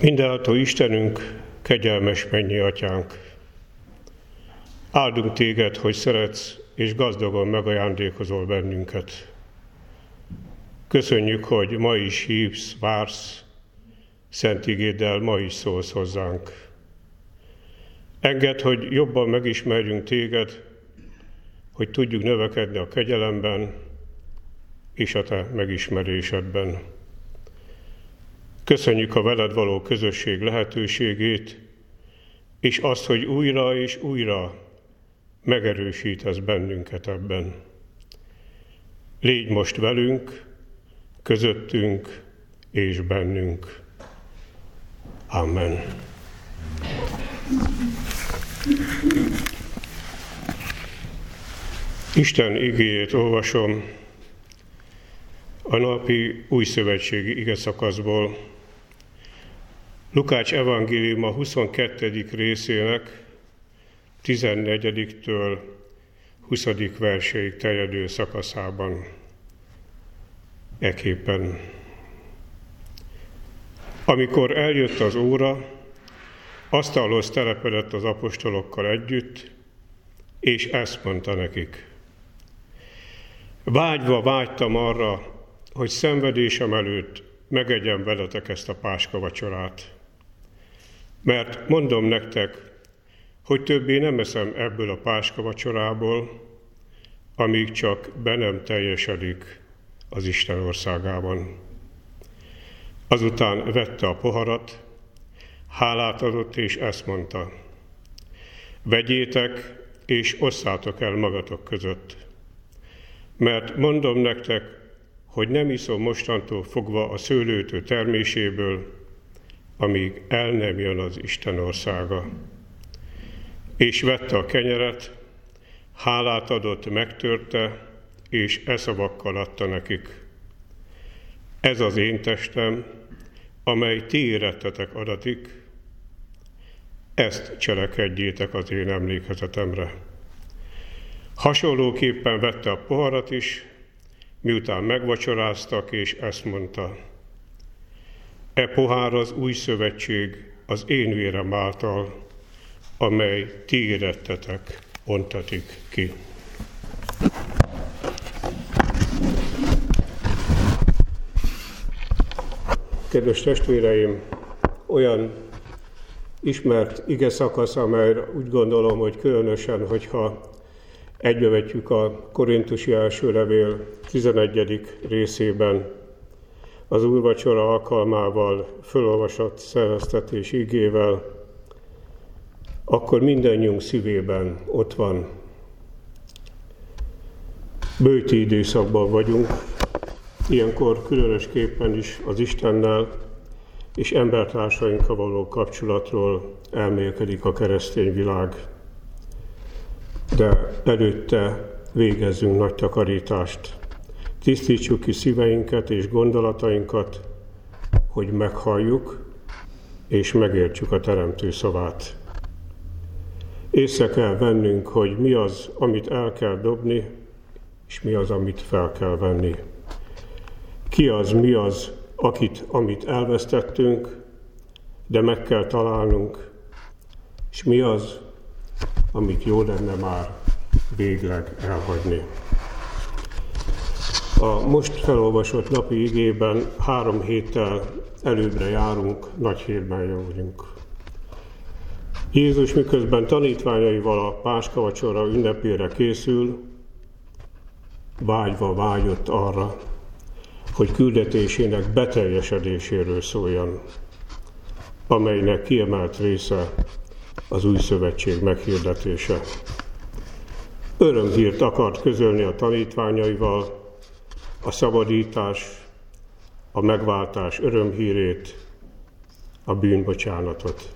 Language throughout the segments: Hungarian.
Mindenható Istenünk, kegyelmes mennyi Atyánk! Áldunk Téged, hogy szeretsz és gazdagon megajándékozol bennünket. Köszönjük, hogy ma is hívsz, vársz, szent igéddel ma is szólsz hozzánk. Engedd, hogy jobban megismerjünk Téged, hogy tudjuk növekedni a kegyelemben és a Te megismerésedben. Köszönjük a veled való közösség lehetőségét, és azt, hogy újra és újra megerősítesz bennünket ebben. Légy most velünk, közöttünk és bennünk. Amen. Isten igéjét olvasom a napi újszövetségi igeszakaszból, Lukács evangéliuma 22. részének 14-től 20. verséig terjedő szakaszában. Ekképpen. Amikor eljött az óra, asztalhoz telepedett az apostolokkal együtt, és ezt mondta nekik: vágyva vágytam arra, hogy szenvedésem előtt megegyem veletek ezt a páskavacsorát. Mert mondom nektek, hogy többé nem eszem ebből a páskavacsorából, amíg csak be nem teljesedik az Isten országában. Azután vette a poharat, hálát adott, és ezt mondta: vegyétek, és osszátok el magatok között. Mert mondom nektek, hogy nem iszom mostantól fogva a szőlőtő terméséből, amíg el nem jön az Isten országa. És vette a kenyeret, hálát adott, megtörte, és e szavakkal adta nekik: ez az én testem, amely ti érettetek adatik, ezt cselekedjétek az én emlékezetemre. Hasonlóképpen vette a poharat is, miután megvacsoráztak, és ezt mondta: e pohár az új szövetség az én vérem által, amely ti érettetek, ontatik ki. Kedves testvéreim, olyan ismert ige szakasz, amelyre úgy gondolom, hogy különösen, hogyha egybevetjük a Korintusi első levél 11. részében az úrvacsora alkalmával fölolvasott szereztetés igével, akkor mindannyiunk szívében ott van. Bőti időszakban vagyunk, ilyenkor különösképpen is az Istennel és embertársainkkal való kapcsolatról elmélkedik a keresztény világ. De előtte végezzünk nagy takarítást. Tisztítsuk ki szíveinket és gondolatainkat, hogy meghalljuk és megértsük a Teremtő szavát. Észre kell vennünk, hogy mi az, amit el kell dobni, és mi az, amit fel kell venni. Ki az, mi az, amit elvesztettünk, de meg kell találnunk, és mi az, amit jó lenne már végleg elhagyni. A most felolvasott napi igében 3 héttel előbbre járunk, nagy hírben vagyunk. Jézus miközben tanítványaival a páskavacsora ünnepére készül, vágyva vágyott arra, hogy küldetésének beteljesedéséről szóljon, amelynek kiemelt része az új szövetség meghirdetése. Örömhírt akart közölni a tanítványaival, a szabadítás, a megváltás örömhírét, a bűnbocsánatot.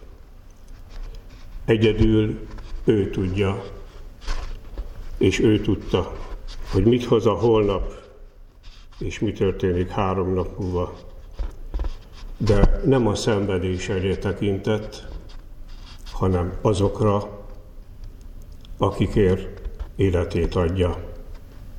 Egyedül ő tudja, és ő tudta, hogy mit hoz a holnap, és mi történik 3 nap múlva. De nem a szenvedés elé tekintett, hanem azokra, akikért életét adja.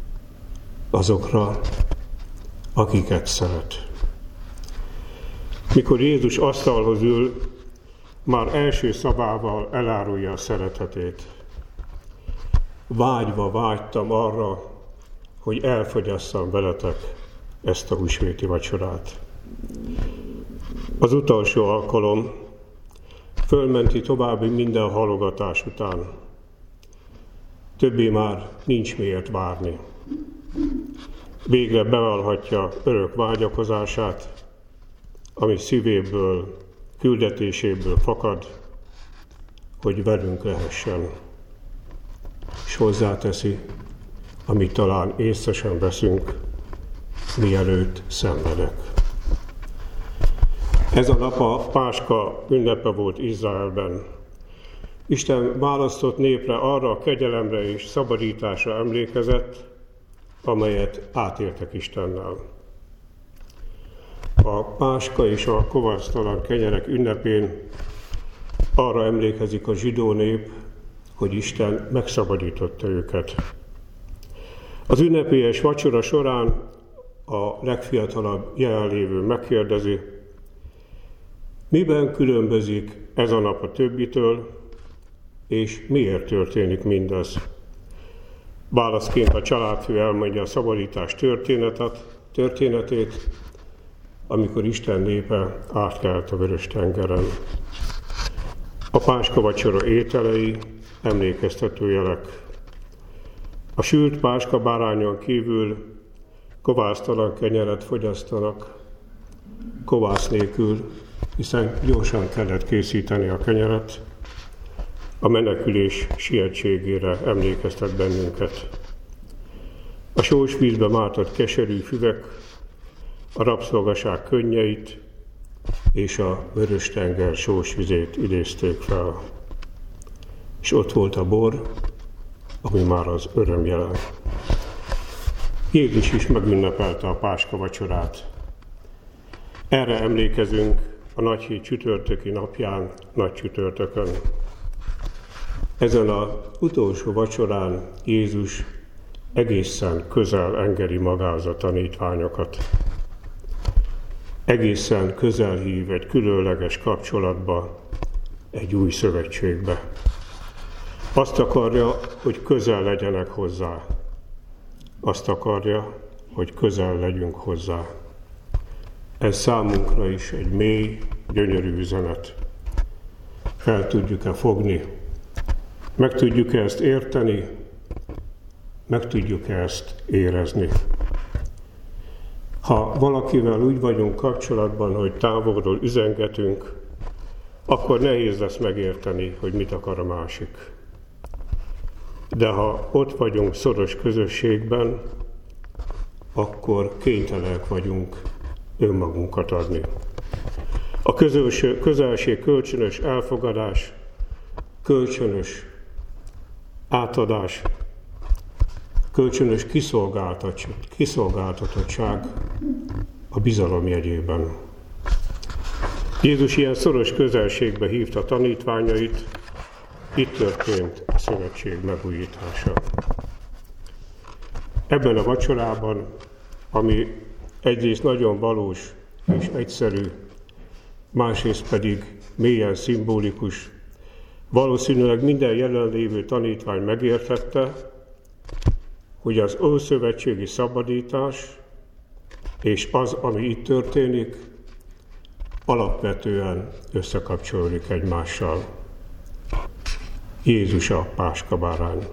Azokra, akiket szeret. Mikor Jézus asztalhoz ül, már első szavával elárulja a szeretetét. Vágyva vágytam arra, hogy elfogyasszam veletek ezt a húsvéti vacsorát. Az utolsó alkalom fölmenti további minden halogatás után. Többé már nincs miért várni. Végre bevallhatja örök vágyakozását, ami szívéből, küldetéséből fakad, hogy velünk lehessen. És hozzáteszi, amit talán észre sem veszünk, mielőtt szenvedek. Ez a nap a Páska ünnepe volt Izraelben. Isten választott népre arra a kegyelemre és szabadításra emlékezett, amelyet átéltek Istennel. A Páska és a kovasztalan kenyerek ünnepén arra emlékezik a zsidó nép, hogy Isten megszabadította őket. Az ünnepélyes vacsora során a legfiatalabb jelenlévő megkérdezi, miben különbözik ez a nap a többitől, és miért történik mindez? Válaszként a családfő elmondja a szabadítás történetét, amikor Isten népe átkelt a Vörös-tengeren. A Páska vacsora ételei emlékeztető jelek. A sült páska bárányon kívül kovásztalan kenyeret fogyasztanak, kovász nélkül, hiszen gyorsan kellett készíteni a kenyeret. A menekülés sietségére emlékeztet bennünket. A sós vízbe mártott keserű füvek, a rabszolgaság könnyeit és a Vörös-tenger sós vizét idézték fel. És ott volt a bor, ami már az öröm jele. Jézus is megünnepelte a Páska vacsorát. Erre emlékezünk a Nagyhét csütörtöki napján, nagy csütörtökön. Ezen az utolsó vacsorán Jézus egészen közel engedi magához a tanítványokat. Egészen közel hív egy különleges kapcsolatba, egy új szövetségbe. Azt akarja, hogy közel legyenek hozzá. Azt akarja, hogy közel legyünk hozzá. Ez számunkra is egy mély, gyönyörű üzenet. Fel tudjuk-e fogni? Meg tudjuk-e ezt érteni? Meg tudjuk-e ezt érezni? Ha valakivel úgy vagyunk kapcsolatban, hogy távolról üzengetünk, akkor nehéz lesz megérteni, hogy mit akar a másik. De ha ott vagyunk szoros közösségben, akkor kénytelenek vagyunk önmagunkat adni. A közelség kölcsönös elfogadás, kölcsönös átadás, kölcsönös kiszolgáltatottság a bizalom jegyében. Jézus ilyen szoros közelségbe hívta tanítványait, itt történt a szövetség megújítása. Ebben a vacsorában, ami egyrészt nagyon valós és egyszerű, másrészt pedig mélyen szimbolikus, valószínűleg minden jelenlévő tanítvány megértette, hogy az ószövetségi szabadítás és az, ami itt történik, alapvetően összekapcsolódik egymással. Jézus a páskabárány.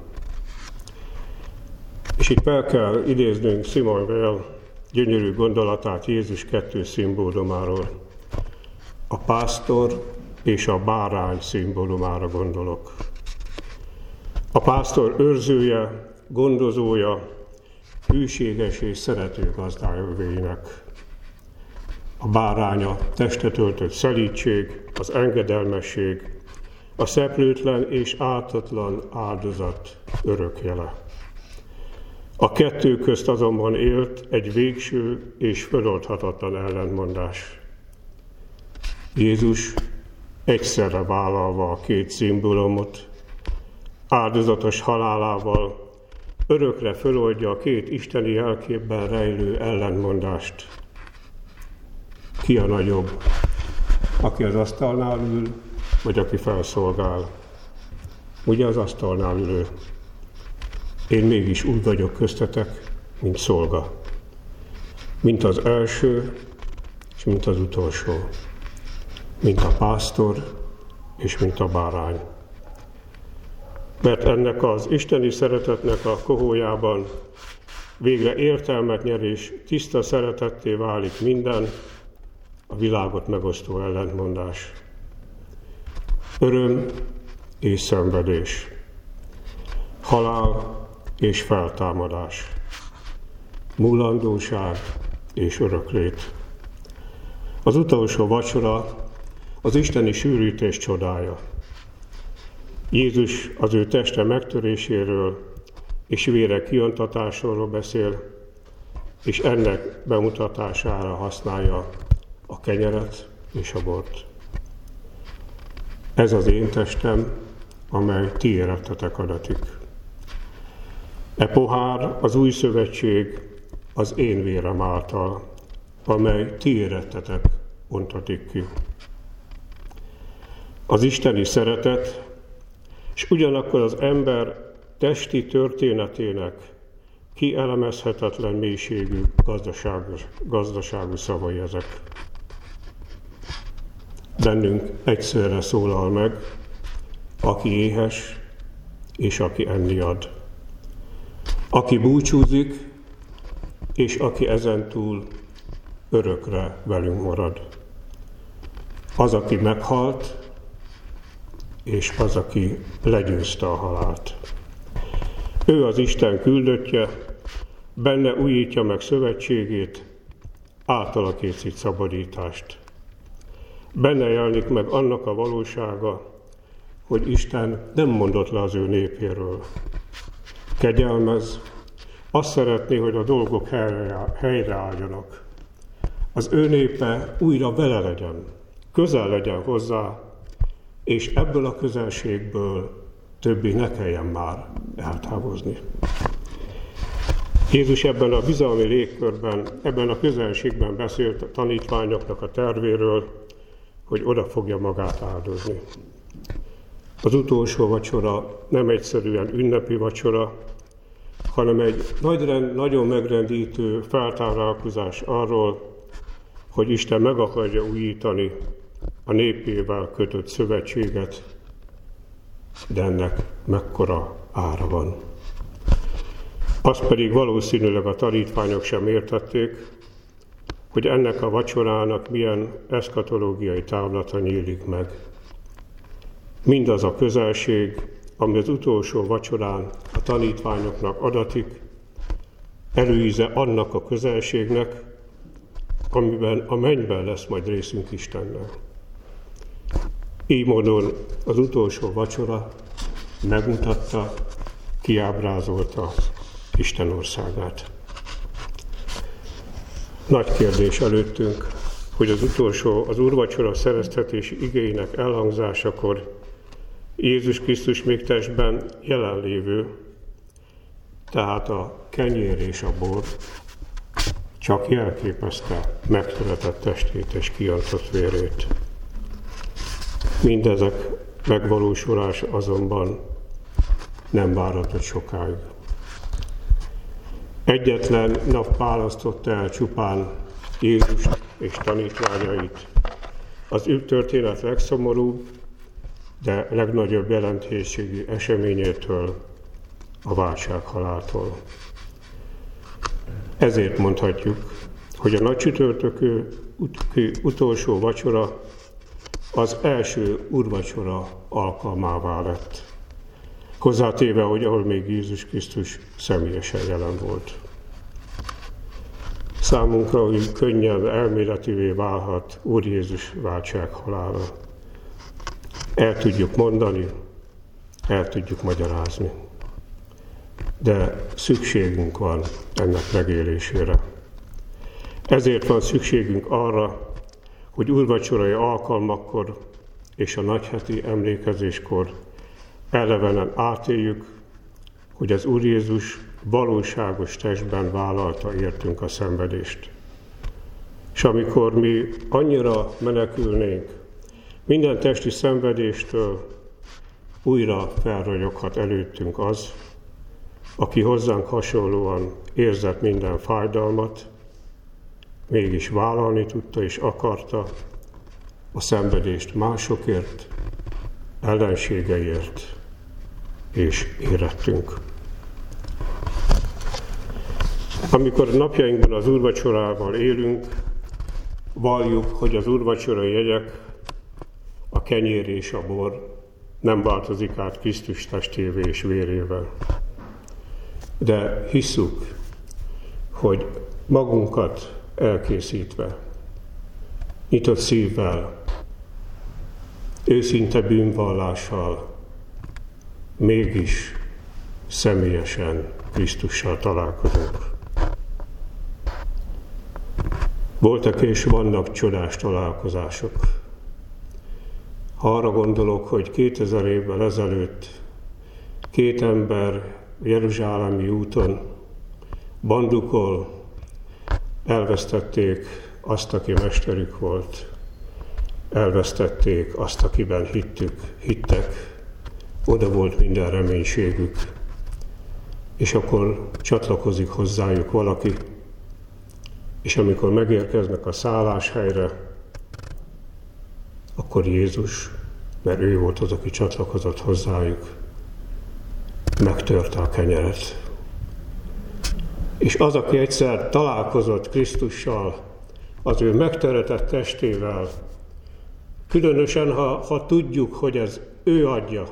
És itt fel kell idéznünk Simon Weil gyönyörű gondolatát Jézus 2 szimbólumáról. A pásztor és a bárány szimbólumára gondolok. A pásztor őrzője, gondozója, hűséges és szerető gazdája övéinek. A báránya testet öltött szelídség, az engedelmesség, a szeplőtlen és ártatlan áldozat örökjele. A kettő közt azonban élt egy végső és föloldhatatlan ellentmondás. Jézus egyszerre vállalva a két szimbólumot, áldozatos halálával örökre föloldja a két isteni jelképben rejlő ellentmondást. Ki a nagyobb, Aki az asztalnál ül, vagy aki felszolgál. Ugye az asztalnál ülő. Én mégis úgy vagyok köztetek, mint szolga. Mint az első, és mint az utolsó. Mint a pásztor, és mint a bárány. Mert ennek az isteni szeretetnek a kohójában végre értelmet nyer és tiszta szeretetté válik minden, a világot megosztó ellentmondás. Öröm és szenvedés. Halál és feltámadás. Múlandóság és öröklét. Az utolsó vacsora az isteni sűrítés csodája. Jézus az ő teste megtöréséről és vére kiontatásáról beszél, és ennek bemutatására használja a kenyeret és a bort. Ez az én testem, amely ti érettetek adatik. E pohár az új szövetség az én vérem által, amely ti érettetek ontatik ki. Az isteni szeretet, és ugyanakkor az ember testi történetének kielemezhetetlen mélységű gazdaságú szavai ezek. Bennünk egyszerre szólal meg, aki éhes, és aki enni ad. Aki búcsúzik, és aki ezentúl örökre velünk marad. Az, aki meghalt, és az, aki legyőzte a halált. Ő az Isten küldöttje, benne újítja meg szövetségét, általa készít szabadítást. Benne jelenik meg annak a valósága, hogy Isten nem mondott le az ő népéről. Kegyelmez, azt szeretné, hogy a dolgok helyreálljanak. Az ő népe újra vele legyen, közel legyen hozzá, és ebből a közelségből többé ne kelljen már eltávozni. Jézus ebben a bizalmi légkörben, ebben a közelségben beszélt a tanítványoknak a tervéről, hogy oda fogja magát áldozni. Az utolsó vacsora nem egyszerűen ünnepi vacsora, hanem egy nagyon megrendítő feltárálkozás arról, hogy Isten meg akarja újítani a népével kötött szövetséget, de ennek mekkora ára van. Azt pedig valószínűleg a tanítványok sem értették, hogy ennek a vacsorának milyen eszkatológiai távlata nyílik meg. Mindaz a közelség, ami az utolsó vacsorán a tanítványoknak adatik, előíze annak a közelségnek, amiben a mennyben lesz majd részünk Istennel. Így módon az utolsó vacsora megmutatta, kiábrázolta Isten országát. Nagy kérdés előttünk, hogy az úrvacsora szereztetési igéinek elhangzásakor Jézus Krisztus még testben jelenlévő, tehát a kenyér és a bor csak jelképezte megtöretett testét és kiöntott vérét. Mindezek megvalósulása azonban nem várhatott sokáig. Egyetlen nap választotta el csupán Jézust és tanítványait. Az ő történet legszomorúbb, de legnagyobb jelentőségű eseményétől, a válsághaláltól. Ezért mondhatjuk, hogy a nagy csütörtökű utolsó vacsora az első úrvacsora alkalmává lett. Hozzátéve, hogy ahol még Jézus Krisztus személyesen jelen volt. Számunkra, hogy könnyen elméletivé válhat Úr Jézus váltsághalála. El tudjuk mondani, el tudjuk magyarázni. De szükségünk van ennek megélésére. Ezért van szükségünk arra, hogy úrvacsorai alkalmakkor és a nagyheti emlékezéskor elevenen átéljük, hogy az Úr Jézus valóságos testben vállalta értünk a szenvedést. És amikor mi annyira menekülnénk Minden testi szenvedéstől újra felragyoghat előttünk az, aki hozzánk hasonlóan érzett minden fájdalmat, mégis vállalni tudta és akarta a szenvedést másokért, ellenségeiért és érettünk. Amikor napjainkban az úrvacsorával élünk, valljuk, hogy az úrvacsorai jegyek, a kenyér és a bor nem változik át Krisztus testévé és vérével. De hisszük, hogy magunkat elkészítve, nyitott szívvel, őszinte bűnvallással, mégis személyesen Krisztussal találkozunk. Voltak és vannak csodás találkozások. Ha arra gondolok, hogy 2000 évvel ezelőtt 2 ember jeruzsálemi úton bandukol elvesztették azt, aki mesterük volt, elvesztették azt, akiben hittek, oda volt minden reménységük, és akkor csatlakozik hozzájuk valaki, és amikor megérkeznek a szálláshelyre, akkor Jézus, mert ő volt az, aki csatlakozott hozzájuk, megtörte a kenyeret. És az, aki egyszer találkozott Krisztussal, az ő megteretett testével, különösen, ha tudjuk, hogy ez ő adja,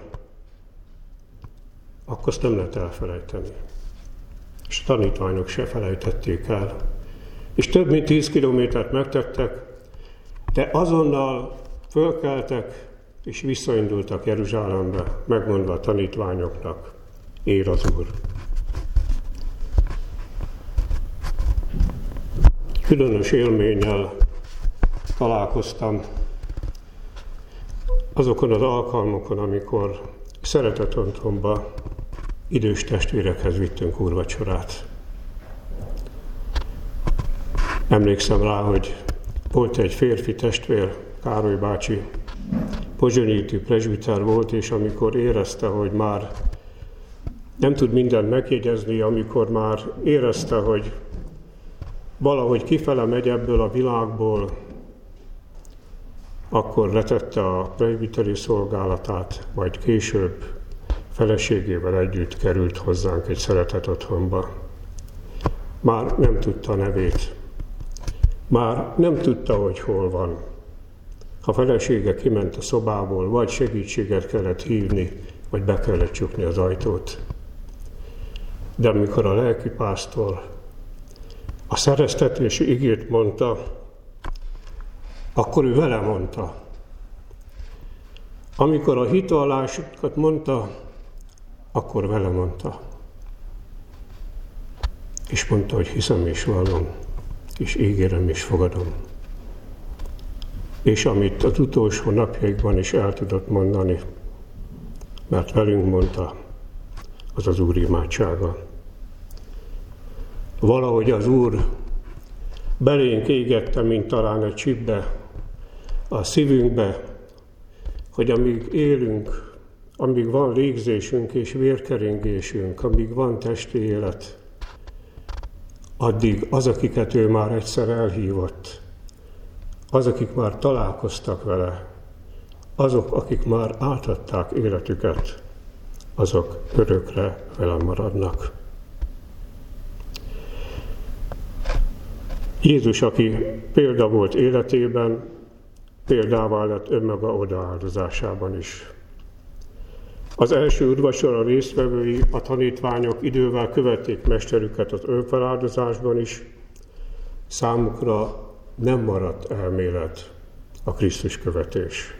akkor azt nem lehet elfelejteni. És a tanítványok se felejtették el. És több mint 10 kilométert megtettek, de azonnal fölkeltek, és visszaindultak Jeruzsálembe, megmondva a tanítványoknak, ér az Úr. Különös élménnyel találkoztam azokon az alkalmakon, amikor szeretetotthonba idős testvérekhez vittünk úrvacsorát. Emlékszem rá, hogy volt egy férfi testvér, Károly bácsi, pozsonyiti presbiter volt, és amikor érezte, hogy már nem tud mindent megjegyezni, amikor már érezte, hogy valahogy kifele megy ebből a világból, akkor letette a presbiteri szolgálatát, majd később feleségével együtt került hozzánk egy szeretetotthonba. Már nem tudta a nevét. Már nem tudta, hogy hol van. A felesége kiment a szobából, vagy segítséget kellett hívni, vagy be kellett csukni az ajtót. De amikor a lelkipásztor a szereztetési igét mondta, akkor ő vele mondta. Amikor a hitvallásokat mondta, akkor vele mondta. És mondta, hogy hiszem és vallom, és ígérem és fogadom. És amit az utolsó napjaikban is el tudott mondani, mert velünk mondta, az az Úr imádsága. Valahogy az Úr belénk égette, mint talán egy csipbe, a szívünkbe, hogy amíg élünk, amíg van légzésünk és vérkeringésünk, amíg van testi élet, addig az, akiket ő már egyszer elhívott, az, akik már találkoztak vele, azok, akik már átadták életüket, azok örökre vele maradnak. Jézus, aki példa volt életében, példává lett önmaga odaáldozásában is. Az első úrvacsora résztvevői, a tanítványok idővel követték mesterüket az önfeláldozásban is, számukra nem maradt elmélet a Krisztus követés.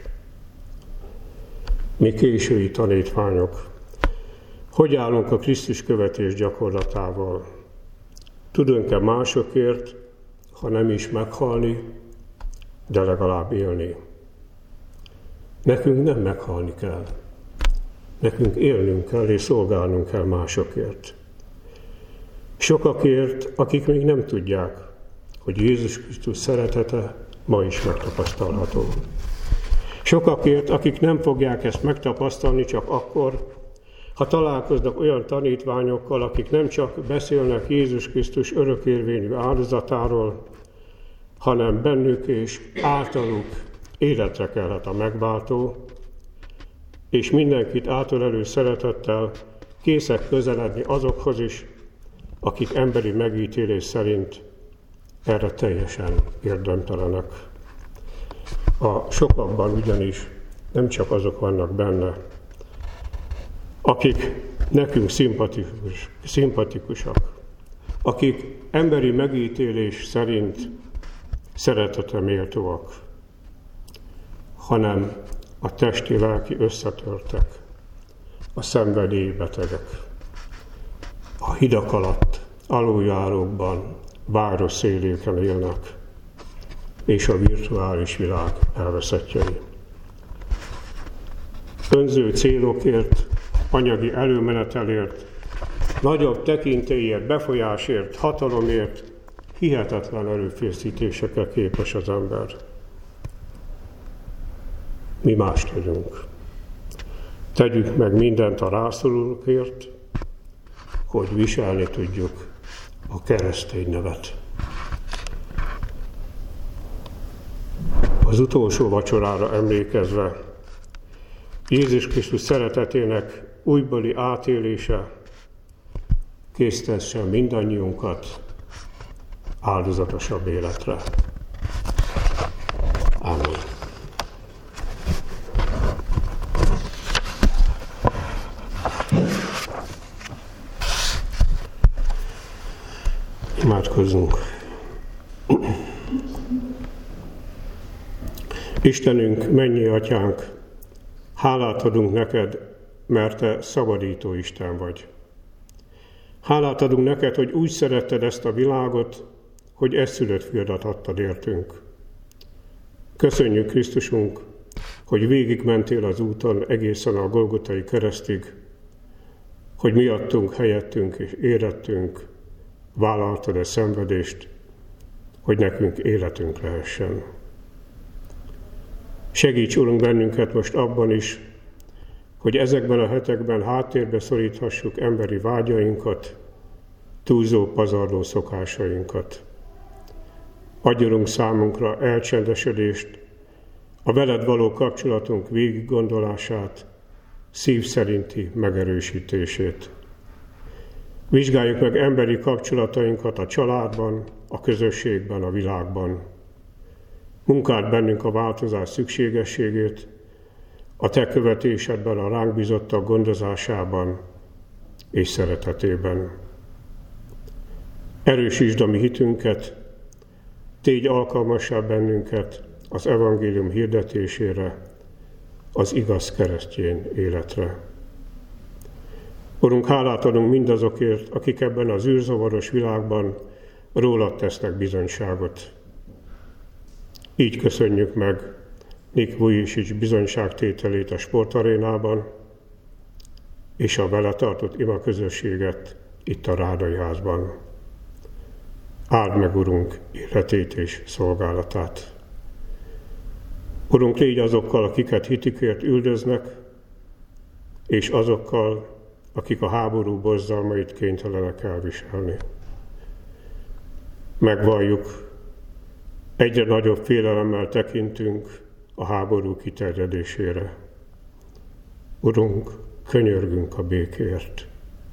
Mi késői tanítványok, hogy állunk a Krisztus követés gyakorlatával? Tudunk-e másokért, ha nem is meghalni, de legalább élni? Nekünk nem meghalni kell. Nekünk élnünk kell és szolgálnunk kell másokért. Sokakért, akik még nem tudják, hogy Jézus Krisztus szeretete ma is megtapasztalható. Sokakért, akik nem fogják ezt megtapasztalni csak akkor, ha találkoznak olyan tanítványokkal, akik nem csak beszélnek Jézus Krisztus örökérvényű áldozatáról, hanem bennük és általuk életre kelhet a megváltó, és mindenkit átölelő szeretettel készek közeledni azokhoz is, akik emberi megítélés szerint erre teljesen érdemtelenek. A sokakban ugyanis nem csak azok vannak benne, akik nekünk szimpatikusak, akik emberi megítélés szerint szeretetre méltóak, hanem a testi-lelki összetörtek, a szenvedélybetegek, a hidak alatt, aluljárókban, város széléken élnek, és a virtuális világ elveszettjei. Önző célokért, anyagi előmenetelért, nagyobb tekintélyért, befolyásért, hatalomért hihetetlen erőfeszítésekkel képes az ember. Mi más tegyünk. Tegyük meg mindent a rászorulókért, hogy viselni tudjuk a keresztény nevet. Az utolsó vacsorára emlékezve, Jézus Krisztus szeretetének újbóli átélése késztessen mindannyiunkat áldozatosabb életre. Amen. Imádkozzunk. Istenünk, mennyi Atyánk, hálát adunk neked, mert te szabadító Isten vagy. Hálát adunk neked, hogy úgy szeretted ezt a világot, hogy egyszülött fiadat adtad értünk. Köszönjük, Krisztusunk, hogy végigmentél az úton egészen a Golgotai keresztig, hogy miattunk, helyettünk és érettünk vállaltad a szenvedést, hogy nekünk életünk lehessen. Segíts, Urunk, bennünket most abban is, hogy ezekben a hetekben háttérbe szoríthassuk emberi vágyainkat, túlzó, pazarló szokásainkat. Adj, Urunk, számunkra elcsendesedést, a veled való kapcsolatunk végiggondolását, szív szerinti megerősítését. Vizsgáljuk meg emberi kapcsolatainkat a családban, a közösségben, a világban. Munkáld bennünk a változás szükségességét, a te követésedben, a ránk bízottak gondozásában és szeretetében. Erősítsd a mi hitünket, tégy alkalmassá bennünket az evangélium hirdetésére, az igaz keresztény életre. Urunk, hálát adunk mindazokért, akik ebben az űrzavaros világban rólad tesznek bizonyságot. Így köszönjük meg Nik Vujicic bizonyságtételét a sportarénában, és a vele tartott imaközösséget itt a Rádai házban. Áld meg, Urunk, életét és szolgálatát. Urunk, légy azokkal, akiket hitükért üldöznek, és azokkal, akik a háború borzalmait kénytelenek elviselni. Megvalljuk, egyre nagyobb félelemmel tekintünk a háború kiterjedésére. Urunk, könyörgünk a békért.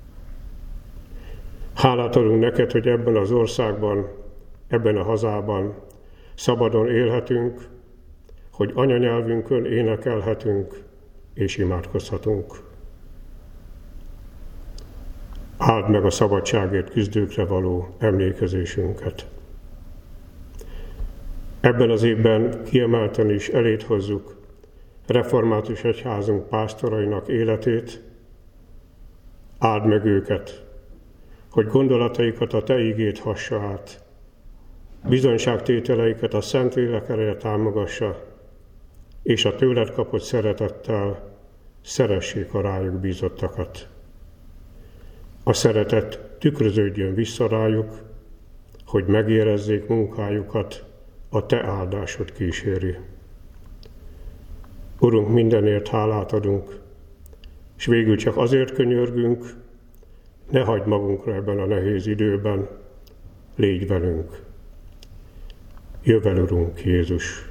Hálát adunk neked, hogy ebben az országban, ebben a hazában szabadon élhetünk, hogy anyanyelvünkön énekelhetünk és imádkozhatunk. Áld meg a szabadságért küzdőkre való emlékezésünket. Ebben az évben kiemelten is eléd hozzuk református egyházunk pásztorainak életét. Áld meg őket, hogy gondolataikat a te igéd hassa át, bizonyságtételeiket a Szentlélek ereje támogassa, és a tőled kapott szeretettel szeressék a rájuk bízottakat. A szeretet tükröződjön vissza rájuk, hogy megérezzék munkájukat, a te áldásod kíséri. Urunk, mindenért hálát adunk, és végül csak azért könyörgünk, ne hagyd magunkra ebben a nehéz időben, légy velünk. Jöjj el, Urunk Jézus.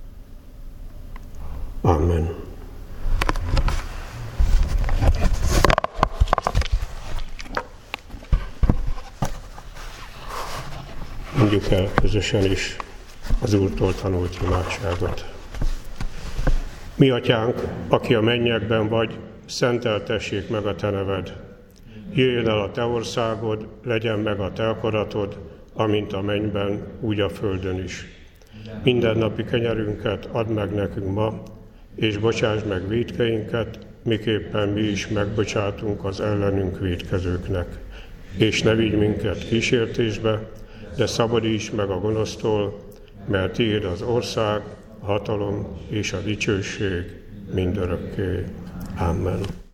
Amen. Mondjuk el közösen is az Úrtól tanult imádságot. Mi atyánk, aki a mennyekben vagy, szenteltessék meg a te neved. Jöjjön el a te országod, legyen meg a te akaratod, amint a mennyben, úgy a földön is. Mindennapi kenyerünket add meg nekünk ma, és bocsáss meg vétkeinket, miképpen mi is megbocsátunk az ellenünk vétkezőknek. És ne vigy minket kísértésbe, de szabadíts meg a gonosztól, mert tiéd az ország, a hatalom és a dicsőség mindörökké. Amen.